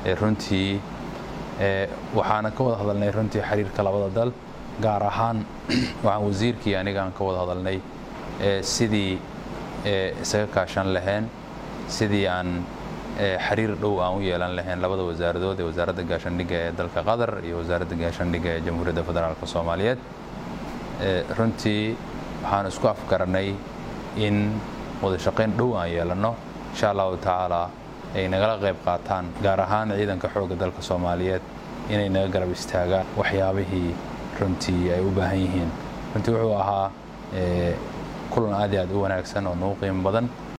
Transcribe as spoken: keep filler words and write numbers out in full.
runtii waxaan ka wada hadalnay runtii xiriirka labada dal gaar ahaan waxaan wasiirkii aniga aan ka wada hadalnay sidii isaga kaashan lahayn sidii aan xiriir dhow aan u yeelan lahayn labada wasaaradood ee wasaaradda gaashaandhigga ee dalka Qatar iyo wasaaradda gaashaandhigga ee Jamhuuriyadda Federaalka Soomaaliyeed runtii waxaan isku afgaranay in wada shaqayn dhow aan yeelano insha Allah taala ay nagala qayb qaataan gaar ahaan ciidanka xoogga dalka Soomaaliyeed inay naga garab istaagaan waxyaabihii runtii ay u baahan yihiin runtii wuxuu ahaa kulan aad iyo aad u wanaagsan oo noo qiimo badan